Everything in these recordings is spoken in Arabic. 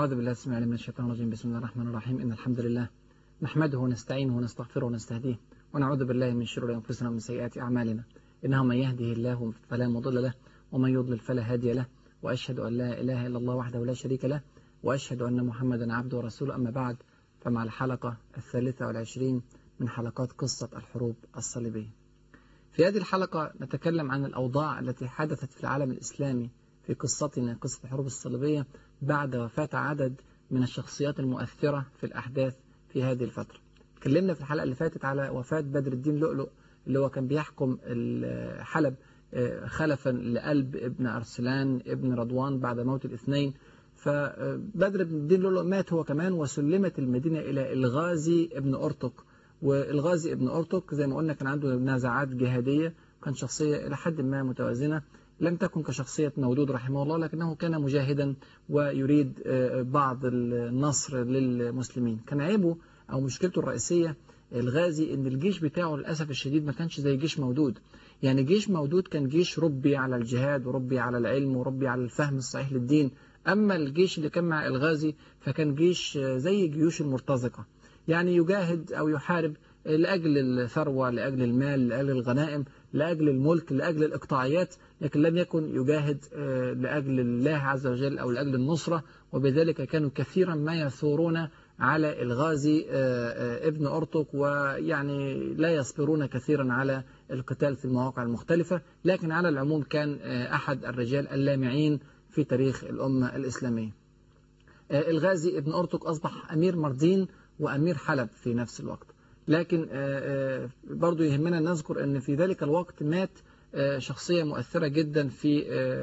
أعوذ بالله السميع العليم من الشيطان الرجيم. بسم الله الرحمن الرحيم. إن الحمد لله نحمده ونستعينه ونستغفره ونستهديه ونعوذ بالله من شرور أنفسنا ومن سيئات أعمالنا. إنه من يهده الله فلا مضل له ومن يضلل فلا هادي له، وأشهد أن لا إله إلا الله وحده لا شريك له، وأشهد أن محمدا عبده ورسوله. أما بعد، فمع الحلقة 23 من حلقات قصة الحروب الصليبية. في هذه الحلقة نتكلم عن الأوضاع التي حدثت في العالم الإسلامي في قصتنا، قصة الحروب الصليبية، بعد وفاة عدد من الشخصيات المؤثرة في الأحداث في هذه الفترة. تكلمنا في الحلقة اللي فاتت على وفاة بدر الدين لؤلؤ، اللي هو كان بيحكم حلب خلفا لقلب ابن أرسلان ابن رضوان بعد موت الاثنين. فبدر الدين لؤلؤ مات هو كمان، وسلمت المدينة إلى الغازي ابن أرطق. والغازي ابن أرطق زي ما قلنا كان عنده نزاعات جهادية، كان شخصية إلى حد ما متوازنة، لم تكن كشخصية مودود رحمه الله، لكنه كان مجاهدا ويريد بعض النصر للمسلمين. كان عيبه أو مشكلته الرئيسية الغازي إن الجيش بتاعه للأسف الشديد ما كانش زي جيش مودود. يعني جيش مودود كان جيش ربي على الجهاد وربي على العلم وربي على الفهم الصحيح للدين، أما الجيش اللي كان مع الغازي فكان جيش زي جيوش المرتزقة، يعني يجاهد أو يحارب لأجل الثروة، لأجل المال، لأجل الغنائم، لأجل الملك، لأجل الإقطاعيات، لكن لم يكن يجاهد لأجل الله عز وجل أو لأجل النصرة. وبذلك كانوا كثيرا ما يثورون على الغازي ابن أرطق، ويعني لا يصبرون كثيرا على القتال في المواقع المختلفة. لكن على العموم كان أحد الرجال اللامعين في تاريخ الأمة الإسلامية. الغازي ابن أرطق أصبح أمير مردين وأمير حلب في نفس الوقت. لكن برضو يهمنا نذكر أن في ذلك الوقت مات شخصية مؤثرة جدا في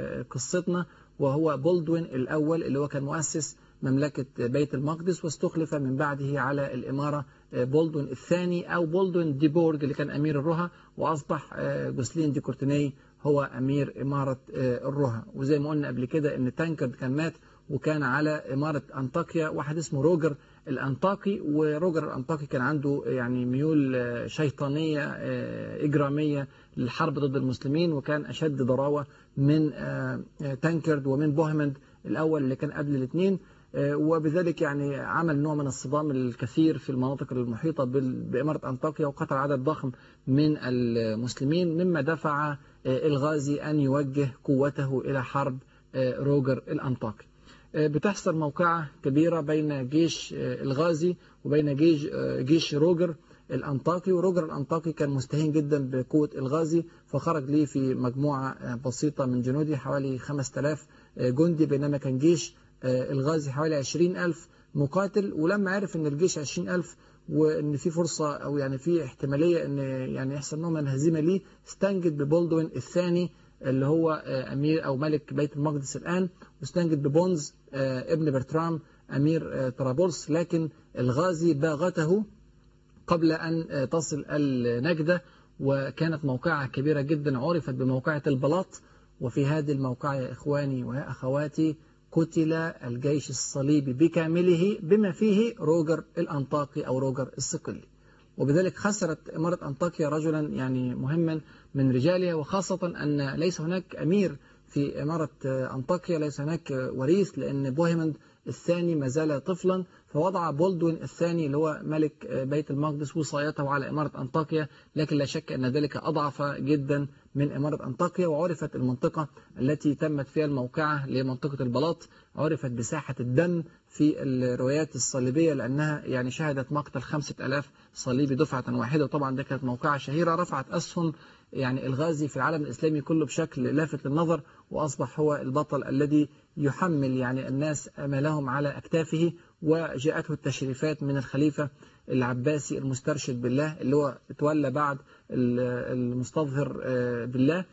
قصتنا، وهو بولدوين الأول، اللي هو كان مؤسس مملكة بيت المقدس، واستخلف من بعده على الإمارة بولدوين الثاني أو بولدوين دي بورج اللي كان أمير الرها، وأصبح جوسلين دي كورتيني هو أمير إمارة الرها. وزي ما قلنا قبل كده أن تانكرد كان مات وكان على إمارة أنطاكيا واحد اسمه روجر الأنطاكي، وروجر الأنطاكي كان عنده يعني ميول شيطانية إجرامية للحرب ضد المسلمين، وكان أشد ضراوة من تانكرد ومن بوهمند الأول اللي كان قبل الاثنين. وبذلك يعني عمل نوع من الصدام الكثير في المناطق المحيطة بإمارة أنطاكيا، وقتل عدد ضخم من المسلمين، مما دفع الغازي أن يوجه قوته إلى حرب روجر الأنطاكي. بتحصل موقعة كبيرة بين جيش الغازي وبين جيش روجر الأنطاكي، وروجر الأنطاكي كان مستهين جدا بقوة الغازي، فخرج ليه في مجموعة بسيطة من جنوده حوالي 5000 جندي، بينما كان جيش الغازي حوالي 20,000 مقاتل. ولما عرف ان الجيش 20,000 وان في فرصة او يعني في احتمالية ان يعني يحصل نوع من الهزيمة ليه، استنجد ببولدوين الثاني اللي هو أمير أو ملك بيت المقدس الآن، واستنجد ببونز ابن برترام أمير طرابلس. لكن الغازي باغته قبل أن تصل النجدة، وكانت موقعة كبيرة جدا عرفت بموقعة البلاط. وفي هذه الموقعة يا إخواني ويا أخواتي قتل الجيش الصليبي بكامله بما فيه روجر الأنطاكي أو روجر الصقلي. وبذلك خسرت إمارة أنطاكيا رجلا يعني مهما من رجالها، وخاصة أن ليس هناك أمير في إمارة أنطاكيا، ليس هناك وريث، لأن بوهيمند الثاني ما زال طفلا، فوضع بولدوين الثاني اللي هو ملك بيت المقدس وصايته على إمارة أنطاكيا. لكن لا شك أن ذلك أضعف جدا من إمارة أنطاكيا. وعرفت المنطقة التي تمت فيها الموقعة لمنطقة البلاط، عرفت بساحة الدم في الروايات الصليبية، لأنها يعني شهدت مقتل 5000 صليبي دفعة واحدة. وطبعا ده كانت موقعة شهيرة رفعت أسهم يعني الغازي في العالم الإسلامي كله بشكل لافت للنظر، وأصبح هو البطل الذي يحمل يعني الناس أملهم على أكتافه. وجاءته التشريفات من الخليفة العباسي المسترشد بالله، اللي هو تولى بعد المستظهر بالله،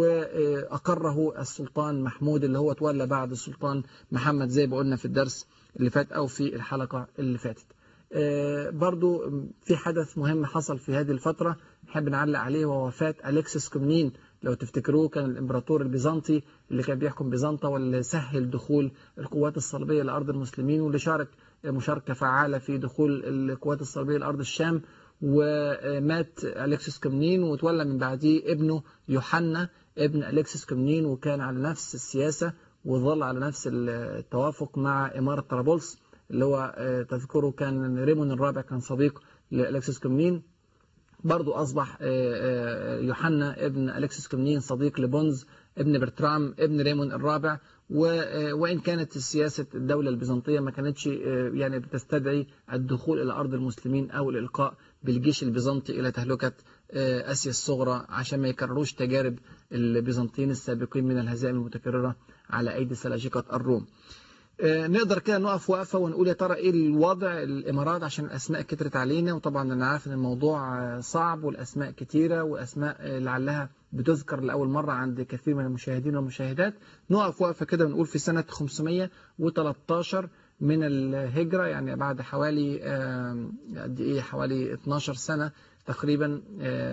وأقره السلطان محمود اللي هو تولى بعد السلطان محمد، زي ما قلنا في الدرس اللي فات أو في الحلقة اللي فاتت. برضو في حدث مهم حصل في هذه الفترة نحب نعلق عليه، وهو وفاة أليكسيس كومنين. لو تفتكروه كان الإمبراطور البيزنطي اللي كان بيحكم بيزنطة، واللي سهل دخول القوات الصليبية لأرض المسلمين، واللي شارك مشاركة فعالة في دخول القوات الصليبية لأرض الشام. ومات أليكسيس كومنين، وتولى من بعده ابنه يوحنا ابن أليكسيس كومنين، وكان على نفس السياسة وظل على نفس التوافق مع إمارة طرابلس، اللي هو تذكره كان ريمون الرابع كان صديق لألكسس كومنين. برضو أصبح يوحنا ابن ألكسس كومنين صديق لبونز ابن برترام ابن ريمون الرابع. وإن كانت سياسة الدولة البيزنطية ما كانتش يعني بتستدعي الدخول إلى أرض المسلمين أو الإلقاء بالجيش البيزنطي إلى تهلكة آسيا الصغرى عشان ما يكرروش تجارب البيزنطيين السابقين من الهزائم المتكررة على أيدي سلاجقة الروم. نقدر كده نقف وقفة ونقول يا ترى ايه الوضع الامارات عشان الاسماء كترت علينا، وطبعا انا عارف ان الموضوع صعب والاسماء كتيرة واسماء لعلها بتذكر لاول مرة عند كثير من المشاهدين والمشاهدات. نقف وقفة كده ونقول في سنة 513 من الهجرة، يعني بعد حوالي قد ايه، حوالي 12 سنة تقريبا،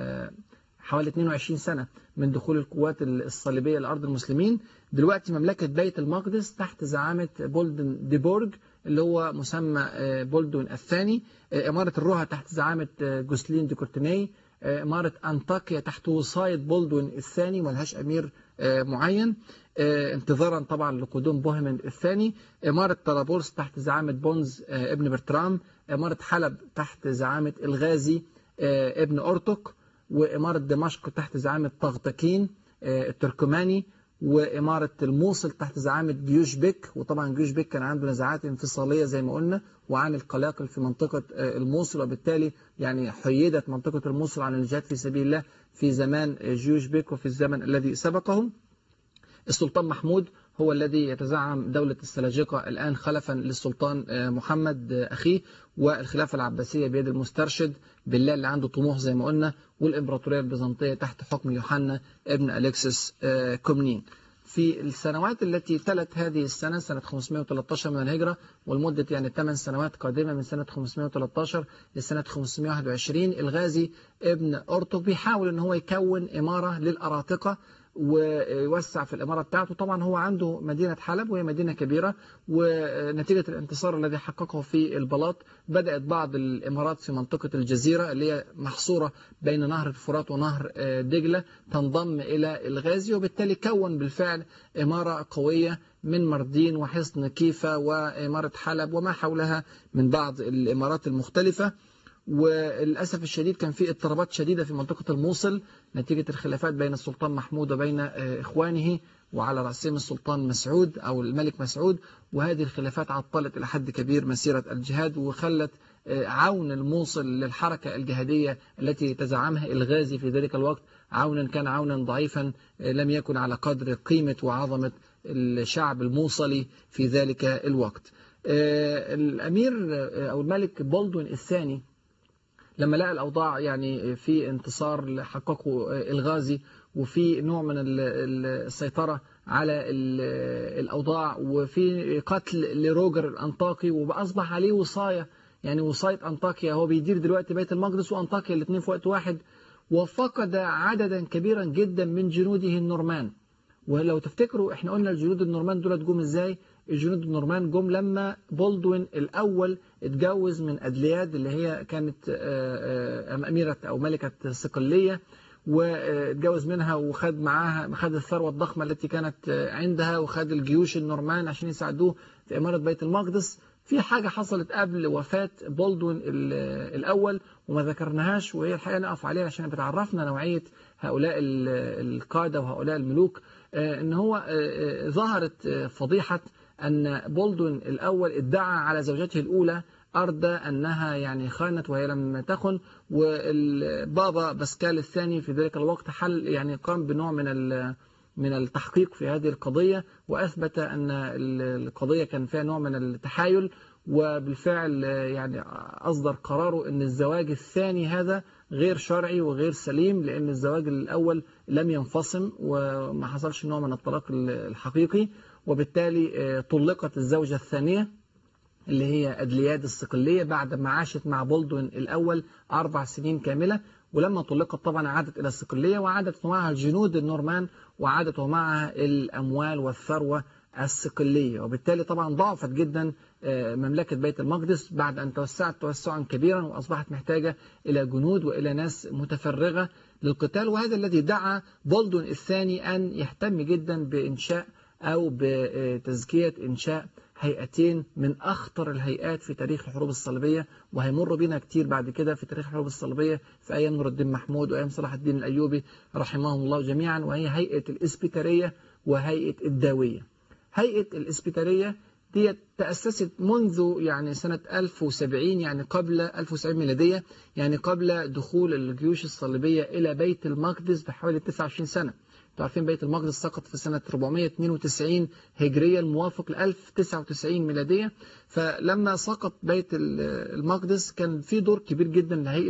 حوالي 22 سنة من دخول القوات الصليبية لأرض المسلمين. دلوقتي مملكة بيت المقدس تحت زعامة بولدن دي بورج اللي هو مسمى بولدون الثاني. إمارة الروها تحت زعامة جوسلين دي كورتيني. إمارة أنطاكيا تحت وصاية بولدون الثاني ملهاش أمير معين، انتظارا طبعا لقدوم بوهمند الثاني. إمارة طرابلس تحت زعامة بونز ابن برترام. إمارة حلب تحت زعامة الغازي ابن أرتق. وإمارة دمشق تحت زعامة طغطكين التركماني. وإمارة الموصل تحت زعامة جيوش بيك، وطبعا جيوش بيك كان عنده نزاعات انفصالية زي ما قلنا وعن القلاقل في منطقة الموصل، وبالتالي يعني حيدت منطقة الموصل عن الجهاد في سبيل الله في زمان جيوش بيك وفي الزمن الذي سبقهم. السلطان محمود هو الذي يتزعم دولة السلاجقة الآن خلفا للسلطان محمد أخيه، والخلافة العباسية بيد المسترشد بالله اللي عنده طموح زي ما قلنا، والإمبراطورية البيزنطية تحت حكم يوحنا ابن أليكسس كومنين. في السنوات التي تلت هذه السنة، سنة 513 من الهجرة، والمدة يعني 8 سنوات قادمة من سنة 513 لسنة 521، الغازي ابن أرطغ بيحاول أن هو يكون إمارة للأراطقة ويوسع في الإمارة بتاعته. طبعا هو عنده مدينة حلب وهي مدينة كبيرة، ونتيجة الانتصار الذي حققه في البلاط بدأت بعض الإمارات في منطقة الجزيرة اللي هي محصورة بين نهر الفرات ونهر دجلة تنضم إلى الغازي، وبالتالي كون بالفعل إمارة قوية من مردين وحصن كيفا وإمارة حلب وما حولها من بعض الإمارات المختلفة. وللأسف الشديد كان في اضطرابات شديدة في منطقة الموصل نتيجة الخلافات بين السلطان محمود وبين إخوانه، وعلى رأسهم السلطان مسعود أو الملك مسعود، وهذه الخلافات عطلت إلى حد كبير مسيرة الجهاد وخلت عون الموصل للحركة الجهادية التي تزعمها الغازي في ذلك الوقت عونا كان عونا ضعيفا لم يكن على قدر قيمة وعظمة الشعب الموصلي في ذلك الوقت. الأمير أو الملك بولدون الثاني لما لقى الأوضاع يعني في انتصار حققه الغازي وفي نوع من السيطرة على الأوضاع وفي قتل لروجر الأنطاكي، وأصبح عليه وصاية، يعني وصاية أنطاكيا، هو بيدير دلوقتي بيت المقدس وأنطاكيا الاثنين في وقت واحد، وفقد عددا كبيرا جدا من جنوده النورمان. ولو تفتكروا احنا قلنا الجنود النورمان دول جم ازاي؟ الجنود النورمان جم لما بولدوين الأول اتجوز من أدلياد اللي هي كانت أميرة أو ملكة صقلية، واتجوز منها وخد معاها خد الثروة الضخمة التي كانت عندها، وخد الجيوش النورمان عشان يساعدوه في إمارة بيت المقدس. في حاجة حصلت قبل وفاة بولدوين الأول وما ذكرناهاش، وهي الحقيقة نقف عليها عشان بتعرفنا نوعية هؤلاء القادة وهؤلاء الملوك. إن هو ظهرت فضيحة أن بولدوين الأول ادعى على زوجته الأولى أردى أنها يعني خانت وهي لم تخن، والبابا باسكال الثاني في ذلك الوقت حل يعني قام بنوع من التحقيق في هذه القضية، وأثبت أن القضية كان فيها نوع من التحايل، وبالفعل يعني أصدر قراره أن الزواج الثاني هذا غير شرعي وغير سليم، لأن الزواج الأول لم ينفصم وما حصلش نوع من الطلاق الحقيقي، وبالتالي طلقت الزوجة الثانية اللي هي أدلياد الصقلية بعد ما عاشت مع بولدوين الأول 4 سنين كاملة. ولما طلقت طبعا عادت إلى الصقلية وعادت معها الجنود النورمان وعادت معها الأموال والثروة الصقلية، وبالتالي طبعا ضعفت جدا مملكة بيت المقدس بعد أن توسعت توسعا كبيرا وأصبحت محتاجة إلى جنود وإلى ناس متفرغة للقتال. وهذا الذي دعا بولدوين الثاني أن يهتم جدا بإنشاء أو بتزكية إنشاء هيئتين من أخطر الهيئات في تاريخ الحروب الصليبية، وهيمر بينا كتير بعد كده في تاريخ الحروب الصليبية في أيام نور الدين محمود وأيام صلاح الدين الأيوبي رحمهم الله جميعا، وهي هيئة الإسبيتارية وهيئة الداوية. هيئة الإسبيتارية دي تأسست منذ يعني سنة 1070، يعني قبل 1070 ميلادية، يعني قبل دخول الجيوش الصليبية إلى بيت المقدس بحوالي 29 سنة. انتوا عارفين بيت المقدس سقط في سنة 492 هجرية الموافق ل 1099 ميلادية. فلما سقط بيت المقدس كان في دور كبير جدا لهيئة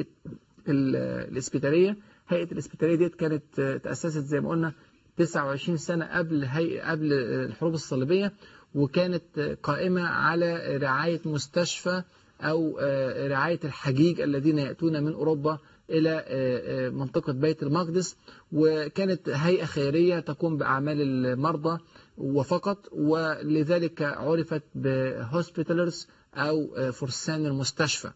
الإسبيتارية. هيئة الإسبيتارية دي كانت تأسست زي ما قلنا 29 سنة قبل الحروب الصليبية، وكانت قائمة على رعاية مستشفى أو رعاية الحجيج الذين يأتون من أوروبا إلى منطقة بيت المقدس، وكانت هيئة خيرية تقوم بأعمال المرضى وفقط، ولذلك عرفت بهوسبيتالرز أو فرسان المستشفى.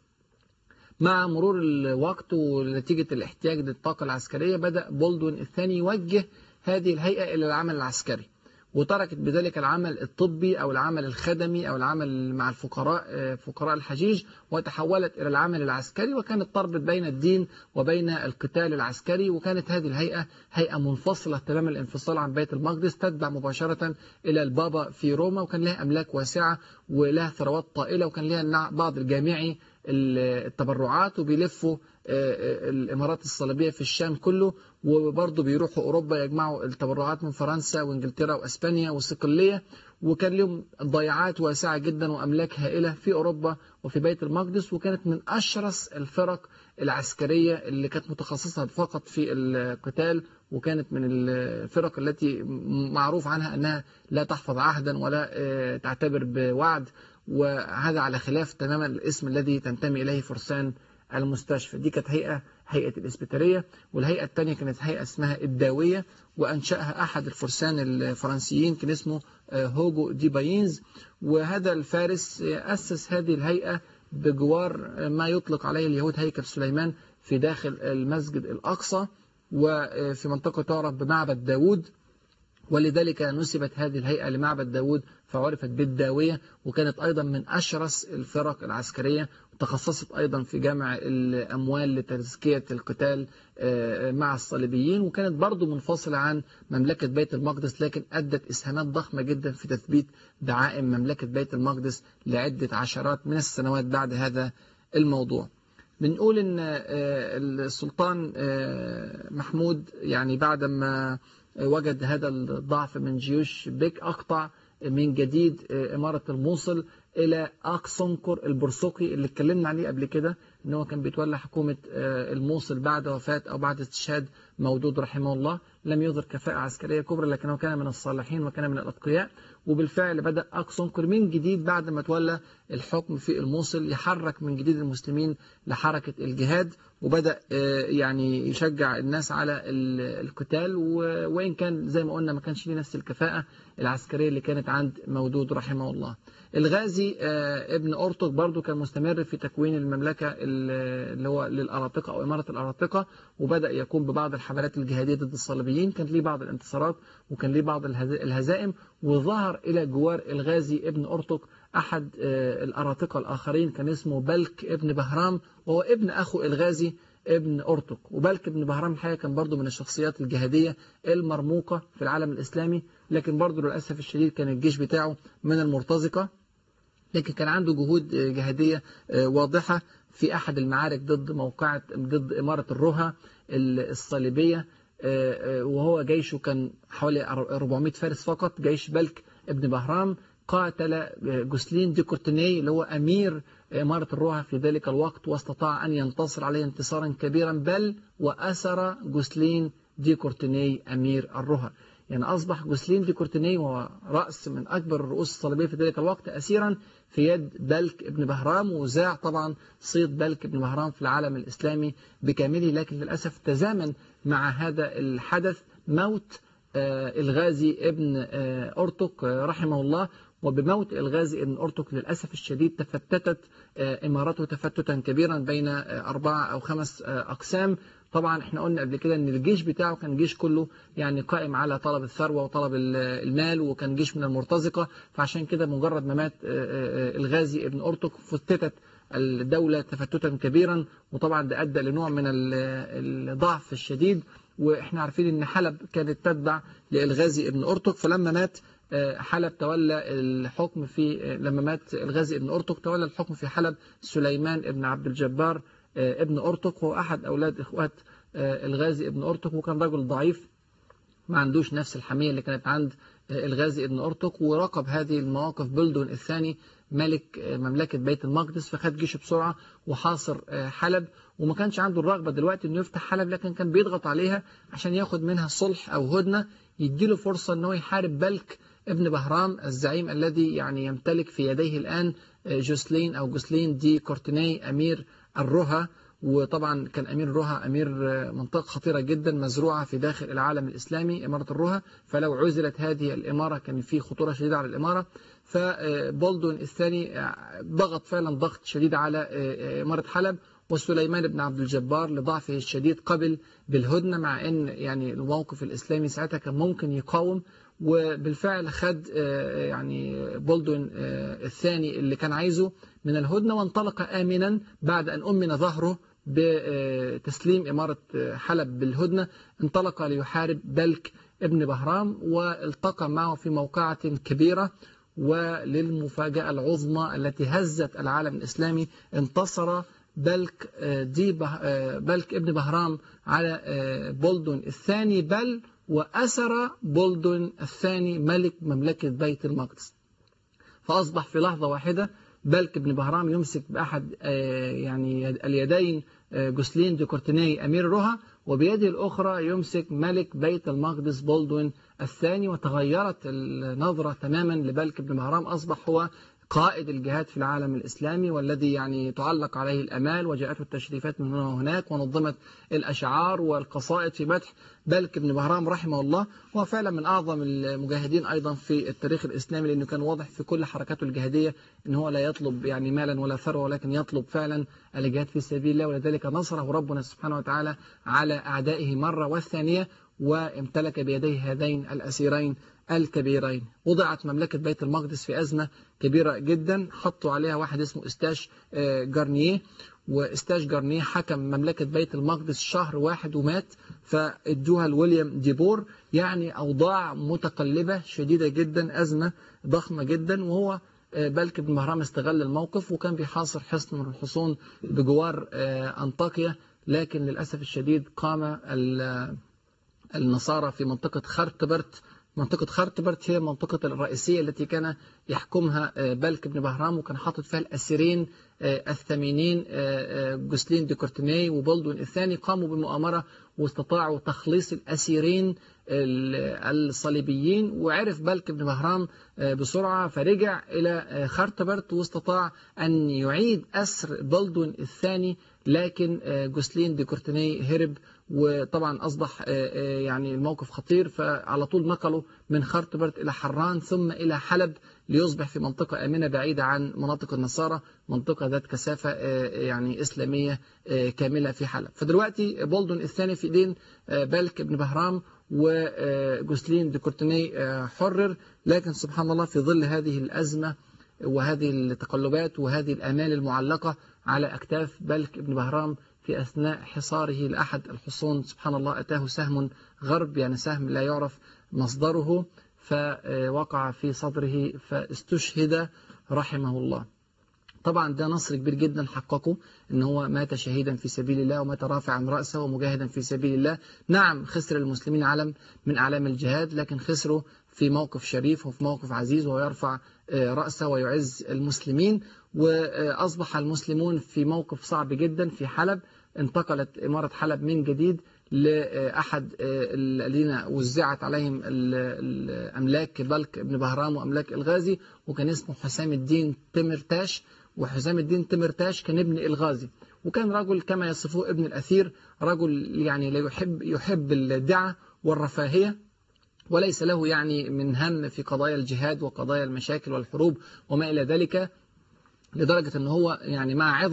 مع مرور الوقت ونتيجة الاحتياج للطاقة العسكرية بدأ بولدوين الثاني يوجه هذه الهيئة إلى العمل العسكري، وتركت بذلك العمل الطبي أو العمل الخدمي أو العمل مع فقراء الحجيج، وتحولت إلى العمل العسكري، وكانت تربط بين الدين وبين القتال العسكري. وكانت هذه الهيئة هيئة منفصلة تمام الانفصال عن بيت المقدس، تتبع مباشرة إلى البابا في روما، وكان لها أملاك واسعة ولها ثروات طائلة، وكان لها بعض الجامعي التبرعات، وبيلفوا الإمارات الصليبية في الشام كله، وبرضه بيروحوا أوروبا يجمعوا التبرعات من فرنسا وإنجلترا وأسبانيا وصقلية، وكان لهم ضيعات واسعة جدا وأملاك هائلة في أوروبا وفي بيت المقدس. وكانت من أشرس الفرق العسكرية اللي كانت متخصصة فقط في القتال، وكانت من الفرق التي معروف عنها أنها لا تحفظ عهدا ولا تعتبر بوعد، وهذا على خلاف تماما الاسم الذي تنتمي إليه فرسان المستشفى. دي كانت هيئة الإسبيتارية. والهيئة الثانية كانت هيئة اسمها الداوية، وأنشأها أحد الفرسان الفرنسيين كان اسمه هوجو دي باينز، وهذا الفارس أسس هذه الهيئة بجوار ما يطلق عليه اليهود هيكل سليمان في داخل المسجد الأقصى، وفي منطقة تعرف بمعبد داود، ولذلك نسبت هذه الهيئة لمعبد داود فعرفت بالداوية. وكانت أيضا من أشرس الفرق العسكرية، وتخصصت أيضا في جمع الأموال لتزكية القتال مع الصليبيين، وكانت برضو منفصلة عن مملكة بيت المقدس، لكن أدت إسهامات ضخمة جدا في تثبيت دعائم مملكة بيت المقدس لعدة عشرات من السنوات بعد هذا الموضوع. بنقول إن السلطان محمود يعني بعدما وجد هذا الضعف من جيوش بيك أقطع من جديد إمارة الموصل إلى أقصنكر البرسوقي اللي اتكلمنا عليه قبل كده، إن هو كان بيتولى حكومة الموصل بعد وفاة أو بعد استشهاد مودود رحمه الله. لم يظهر كفاءة عسكرية كبرى، لكنه كان من الصالحين وكان من الأتقياء. وبالفعل بدأ أقصنكر من جديد بعد ما تولى الحكم في الموصل يحرك من جديد المسلمين لحركة الجهاد، وبدأ يعني يشجع الناس على القتال، وإن كان زي ما قلنا ما كانش ليه نفس الكفاءة العسكرية اللي كانت عند مودود رحمه الله. الغازي ابن أرطغ برضو كان مستمر في تكوين المملكة اللي هو للأراطقة أو إمارة الأراطقة، وبدأ يقوم ببعض الحملات الجهادية ضد الصليبيين، كان ليه بعض الانتصارات وكان ليه بعض الهزائم. وظهر إلى جوار الغازي ابن أرطغ أحد الأراطقة الآخرين كان اسمه بلك ابن بهرام، وهو ابن أخو الغازي ابن أرطغ. وبلك ابن بهرام الحقيقة كان برضو من الشخصيات الجهادية المرموقة في العالم الإسلامي، لكن برضو للأسف الشديد كان الجيش بتاعه من المرتزقة، لكن كان عنده جهود جهادية واضحة في أحد المعارك ضد إمارة الرها الصليبية، وهو جيشه كان حوالي 400 فارس فقط. جيش بلك ابن بهرام قاتل جوسلين دي كورتيني اللي هو أمير إمارة الرها في ذلك الوقت، واستطاع أن ينتصر عليه انتصارا كبيرا، بل وأسر جوسلين دي كورتيني أمير الرها. يعني أصبح جوسلين دي كورتيني وهو رأس من أكبر الرؤوس الصليبية في ذلك الوقت أسيرا في يد بلك ابن بهرام. وزاع طبعا صيت بلك ابن بهرام في العالم الإسلامي بكامله، لكن للأسف تزامن مع هذا الحدث موت الغازي ابن أرطغ رحمه الله. وبموت الغازي ابن أرطغ للأسف الشديد تفتتت إمارته تفتتا كبيرا بين 4 أو 5 أقسام، طبعا احنا قلنا قبل كده ان الجيش بتاعه كان جيش كله يعني قائم على طلب الثروة وطلب المال، وكان جيش من المرتزقة. فعشان كده مجرد ما مات الغازي ابن أرطق فتتت الدولة تفتتا كبيرا، وطبعا ده أدى لنوع من الضعف الشديد. واحنا عارفين ان حلب كانت تتبع للغازي ابن أرطق، فلما مات حلب تولى الحكم في لما مات الغازي ابن أرطق تولى الحكم في حلب سليمان ابن عبد الجبار ابن أرطق، هو أحد أولاد إخوات الغازي ابن أرطق، وكان رجل ضعيف ما عندوش نفس الحمية اللي كانت عند الغازي ابن أرطق. وراقب هذه المواقف بلدون الثاني ملك مملكة بيت المقدس، فخد جيشه بسرعة وحاصر حلب. وما كانش عنده الرغبة دلوقتي انه يفتح حلب، لكن كان بيضغط عليها عشان ياخد منها صلح أو هدنة يديله فرصة انه يحارب بلك ابن بهرام الزعيم الذي يعني يمتلك في يديه الآن جوسلين أو جوسلين دي كورتيني أمير الرها. وطبعا كان أمير الرها أمير منطقة خطيرة جدا مزروعة في داخل العالم الإسلامي، إمارة الرها. فلو عزلت هذه الإمارة كان في خطورة شديدة على الإمارة. فبولدون الثاني ضغط فعلا ضغط شديد على إمارة حلب، وسليمان بن عبد الجبار لضعفه الشديد قبل بالهدنة، مع أن يعني الموقف الإسلامي ساعتها كان ممكن يقاوم. وبالفعل خد يعني بولدون الثاني اللي كان عايزه من الهدنة، وانطلق آمنا بعد أن أمن ظهره بتسليم إمارة حلب بالهدنة. انطلق ليحارب بلك ابن بهرام، والتقى معه في موقعة كبيرة. وللمفاجأة العظمى التي هزت العالم الإسلامي، انتصر بلك ابن بهرام على بولدون الثاني، بل وأسر بولدون الثاني ملك مملكة بيت المقدس. فأصبح في لحظة واحدة بلك ابن بهرام يمسك بأحد يعني اليدين جوسلين دي كورتيني أمير رها، وبيده الأخرى يمسك ملك بيت المقدس بولدون الثاني. وتغيرت النظرة تماما لبلك ابن بهرام، أصبح هو قائد الجهاد في العالم الإسلامي، والذي يعني تعلق عليه الأمال، وجاءته التشريفات من هنا وهناك، ونظمت الأشعار والقصائد في مدح بلك ابن بهرام رحمه الله. وهو فعلا من أعظم المجاهدين أيضا في التاريخ الإسلامي، لأنه كان واضح في كل حركاته الجهادية أنه هو لا يطلب يعني مالا ولا ثروة، ولكن يطلب فعلا الجهاد في سبيل الله. ولذلك نصره ربنا سبحانه وتعالى على أعدائه مرة والثانية، وامتلك بيديه هذين الأسيرين الكبيرين. وضعت مملكة بيت المقدس في أزمة كبيرة جدا، حطوا عليها واحد اسمه استاش جارنيه، واستاش جارنيه حكم مملكة بيت المقدس شهر واحد ومات، فادوها لويليام ديبور. يعني أوضاع متقلبة شديدة جدا، أزمة ضخمة جدا. وهو بلك بن بهرام استغل الموقف، وكان بيحاصر حصن من الحصون بجوار أنطاكيا. لكن للأسف الشديد قام النصارى في منطقة خرطبرت. منطقة خرطبرت هي المنطقة الرئيسية التي كان يحكمها بلك بن بهرام، وكان حاطط فيها الأسيرين الثمينين جوسلين دي كورتيني وبولدون الثاني. قاموا بمؤامرة واستطاعوا تخليص الأسيرين الصليبيين، وعرف بلك بن بهرام بسرعة فرجع إلى خرطبرت واستطاع أن يعيد أسر بولدون الثاني. لكن جوسلين دي كورتيني هرب، وطبعا أصبح يعني الموقف خطير. فعلى طول نقلوا من خرطبرت إلى حران ثم إلى حلب، ليصبح في منطقة آمنة بعيدة عن مناطق النصارى، منطقة ذات كثافة يعني إسلامية كاملة في حلب. فدلوقتي بولدون الثاني في ايدين بلك بن بهرام، وجوسلين دي كورتيني حرر. لكن سبحان الله في ظل هذه الأزمة وهذه التقلبات وهذه الآمال المعلقة على أكتاف بلك بن بهرام في أثناء حصاره لأحد الحصون، سبحان الله أتاه سهم غرب، يعني سهم لا يعرف مصدره، فوقع في صدره فاستشهد رحمه الله. طبعا ده نصر كبير جدا حققه، ان هو مات شهيدا في سبيل الله، ومات رافعا رأسه ومجاهدا في سبيل الله. نعم خسر المسلمين علم من أعلام الجهاد، لكن خسروا في موقف شريف وفي موقف عزيز، وهو يرفع رأسه ويعز المسلمين. وأصبح المسلمون في موقف صعب جدا في حلب. انتقلت إمارة حلب من جديد لأحد الذين وزعت عليهم الأملاك بلك بن بهرام وأملاك الغازي، وكان اسمه حسام الدين تمرتاش. وحسام الدين تمرتاش كان ابن الغازي، وكان رجل كما يصفوه ابن الأثير، رجل يعني لا يحب الدعة والرفاهية، وليس له يعني من هم في قضايا الجهاد وقضايا المشاكل والحروب وما إلى ذلك، لدرجة أنه هو يعني مع عظم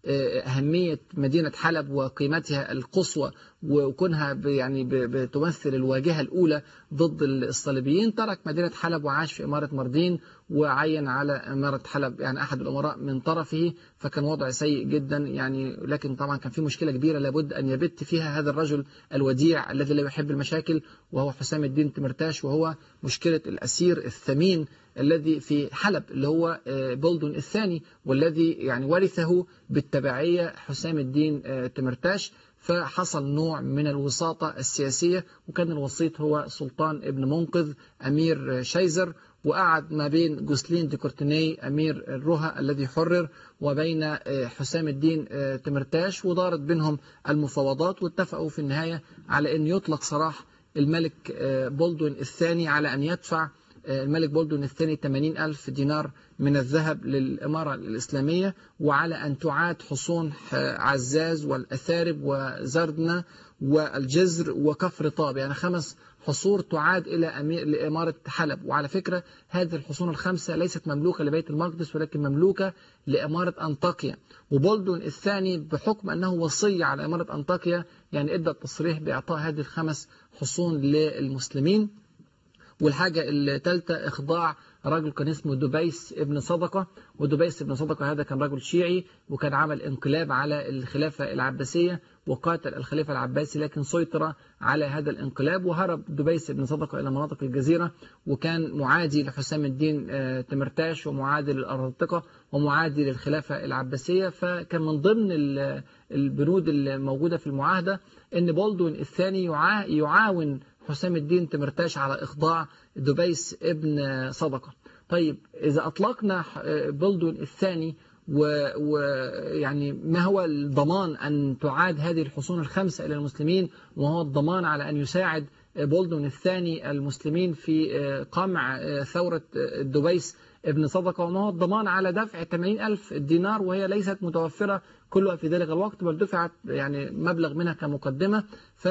أهمية مدينة حلب وقيمتها القصوى وكونها يعني بتمثل الواجهة الأولى ضد الصليبيين، ترك مدينة حلب وعاش في إمارة مردين، وعين على إمارة حلب يعني أحد الأمراء من طرفه، فكان وضع سيء جدا يعني. لكن طبعا كان في مشكلة كبيرة لابد أن يبت فيها هذا الرجل الوديع الذي لا يحب المشاكل، وهو حسام الدين تمرتاش، وهو مشكلة الأسير الثمين الذي في حلب اللي هو بولدون الثاني، والذي يعني ورثه بالتبعية حسام الدين تمرتاش. فحصل نوع من الوساطة السياسية، وكان الوسيط هو سلطان ابن منقذ أمير شيزر، وقعد ما بين جوسلين دي كورتيني أمير الرها الذي حرر وبين حسام الدين تمرتاش، ودارت بينهم المفاوضات، واتفقوا في النهاية على أن يطلق سراح الملك بولدون الثاني، على أن يدفع الملك بولدون الثاني 80,000 دينار من الذهب للإمارة الإسلامية، وعلى أن تعاد حصون عزاز والأثارب وزردنة والجزر وكفر طاب، يعني 5 حصور تعاد لإمارة حلب. وعلى فكرة هذه الحصون ال5 ليست مملوكة لبيت المقدس، ولكن مملوكة لإمارة أنطاكيا. وبولدون الثاني بحكم أنه وصي على إمارة أنطاكيا يعني إدى التصريح بإعطاء هذه ال5 حصون للمسلمين. والحاجة الثالثة إخضاع رجل كان اسمه دبيس ابن صدقة، ودبيس ابن صدقة هذا كان رجل شيعي، وكان عمل انقلاب على الخلافة العباسية وقاتل الخليفة العباسي، لكن سيطر على هذا الانقلاب، وهرب دبيس ابن صدقة إلى مناطق الجزيرة، وكان معادي لحسام الدين تمرتاش ومعادي للأرطقة ومعادي للخلافة العباسية. فكان من ضمن البنود الموجودة في المعاهدة أن بولدون الثاني يعاون حسام الدين تمرتاش على إخضاع دبيس ابن صدقة. طيب إذا أطلقنا بولدون الثاني ويعني ما هو الضمان أن تعاد هذه الحصون ال5 إلى المسلمين، وهو الضمان على أن يساعد بولدون الثاني المسلمين في قمع ثورة دبيس ابن صدقة، وما هو الضمان على دفع 80,000 دينار وهي ليست متوفرة كلها في ذلك الوقت، بل دفعت يعني مبلغ منها كمقدمة.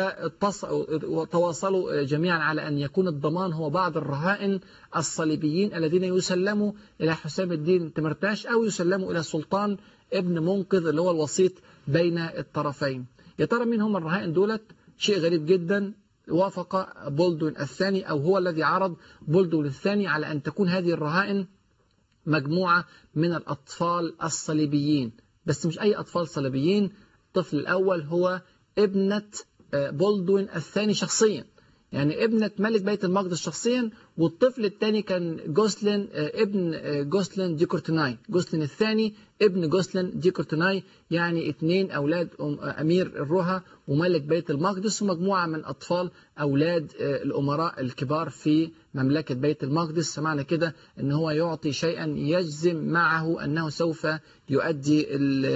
فتواصلوا جميعا على أن يكون الضمان هو بعض الرهائن الصليبيين الذين يسلموا إلى حسام الدين تمرتاش أو يسلموا إلى سلطان ابن منقذ اللي هو الوسيط بين الطرفين. يا ترى مين هم الرهائن دولت؟ شيء غريب جدا، وافق بولدون الثاني أو هو الذي عرض بولدون الثاني على أن تكون هذه الرهائن مجموعة من الأطفال الصليبيين، بس مش أي أطفال صليبيين. الطفل الأول هو ابنة بولدون الثاني شخصيا، يعني ابنة ملك بيت المقدس شخصيا، والطفل الثاني كان جوسلين ابن جوسلين دي كورتيناي، جوسلين الثاني ابن جوسلين دي كورتيناي، يعني 2 أولاد أمير الرها وملك بيت المقدس، ومجموعة من أطفال أولاد الأمراء الكبار في مملكة بيت المقدس. فمعنى كده أن هو يعطي شيئا يجزم معه أنه سوف يؤدي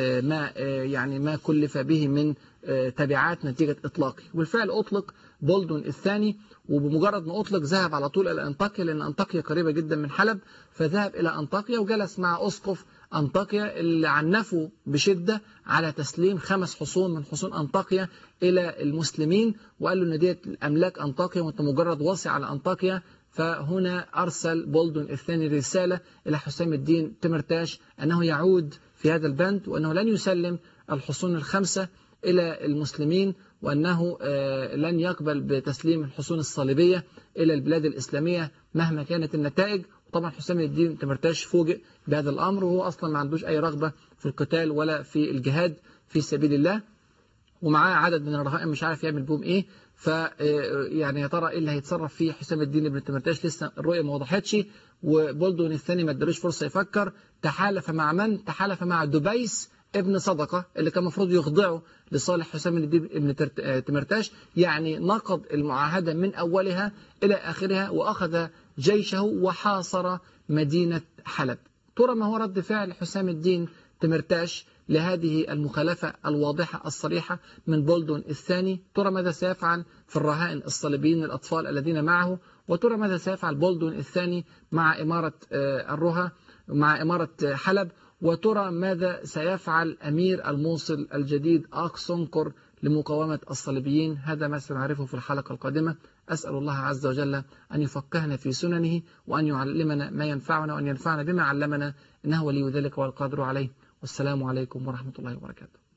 ما كلف به من تبعات نتيجة إطلاقه. وبالفعل أطلق بولدون الثاني، وبمجرد ما أطلق ذهب على طول إلى أنطاكيا، لأن أنطاكيا قريبة جدا من حلب، فذهب إلى أنطاكيا وجلس مع أسقف أنطاكيا اللي عنفوا بشدة على تسليم 5 حصون من حصون أنطاكيا إلى المسلمين، وقال له إن ديت أملاك أنطاكيا وأنت مجرد وصي على أنطاكيا. فهنا أرسل بولدون الثاني رسالة إلى حسام الدين تمرتاش أنه يعود في هذا البند، وأنه لن يسلم الحصون ال5 إلى المسلمين، وأنه لن يقبل بتسليم الحصون الصليبية إلى البلاد الإسلامية مهما كانت النتائج. طبعا حسام الدين تمرتاش فوجئ بهذا الأمر، وهو أصلا ما عندوش أي رغبة في القتال ولا في الجهاد في سبيل الله، ومعاه عدد من الرهائن مش عارف يعمل بهم إيه. يعني يا ترى إيه اللي هيتصرف فيه حسام الدين بن تمرتاش؟ لسه الرؤية ما وضحتش، وبولدون الثاني ما ادالوش فرصة يفكر. تحالف مع من؟ تحالف مع دبيس ابن صدقة اللي كان المفروض يخضعه لصالح حسام الدين ابن تمرتاش، يعني نقض المعاهدة من أولها إلى آخرها، وأخذ جيشه وحاصر مدينة حلب. ترى ما هو رد فعل حسام الدين تمرتاش لهذه المخالفة الواضحة الصريحة من بولدون الثاني؟ ترى ماذا سيفعل في الرهائن الصليبيين الأطفال الذين معه؟ وترى ماذا سيفعل بولدون الثاني مع إمارة الرها مع إمارة حلب؟ وترى ماذا سيفعل أمير الموصل الجديد أقصنقر لمقاومة الصليبيين؟ هذا ما سنعرفه في الحلقة القادمة. أسأل الله عز وجل أن يفقهنا في سننه، وأن يعلمنا ما ينفعنا، وأن ينفعنا بما علمنا، إنه ولي ذلك والقادر عليه. والسلام عليكم ورحمة الله وبركاته.